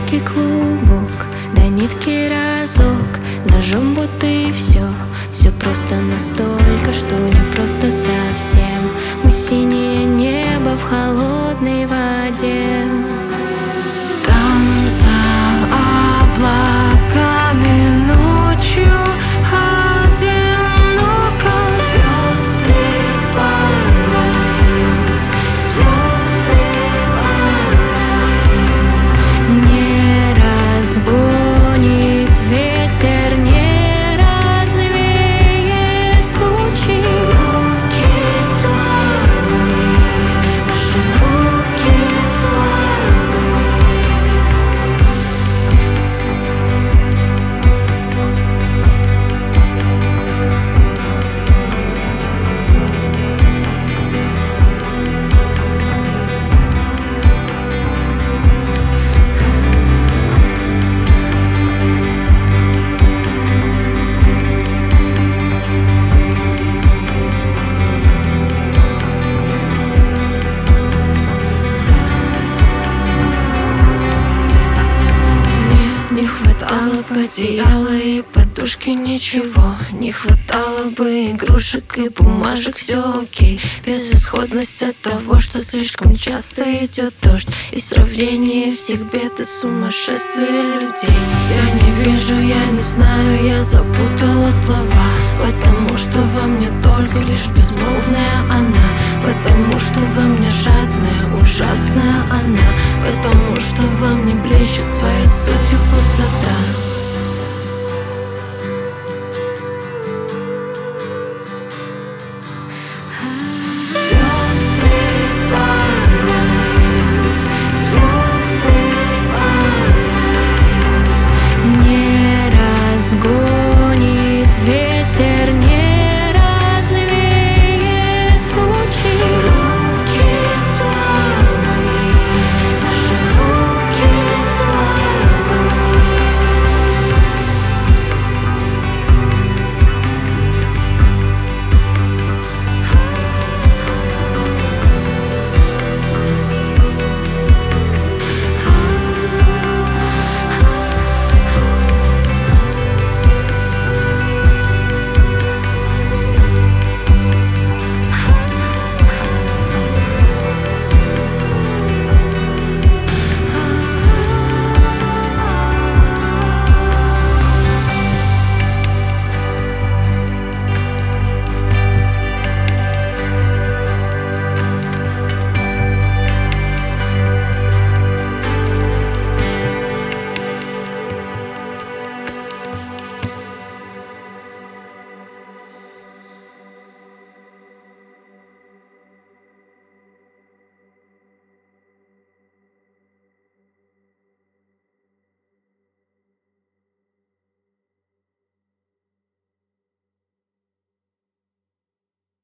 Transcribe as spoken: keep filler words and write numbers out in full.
яркий клубок, до нитки разок, ножом будто и все. Все просто настолько, что не просто совсем. Мы синее небо в холодной воде. Там за облаками ночью одиноко звезды падают, звезды падают. Не разбудит ветер, не развеет тучи. Руки слабые, наши руки слабые. Не хватало бы одеяла и подушки, ничего. Не хватало бы игрушек и бумажек, все окей. Безысходность от того, что слишком часто идет дождь, и сравнение всех бед и сумасшествия людей. Я не вижу, я не знаю, я запутала слова, потому что во мне только лишь безмолвная она, потому что во мне жадная, ужасная она, потому что во мне блещет своей сутью пустота.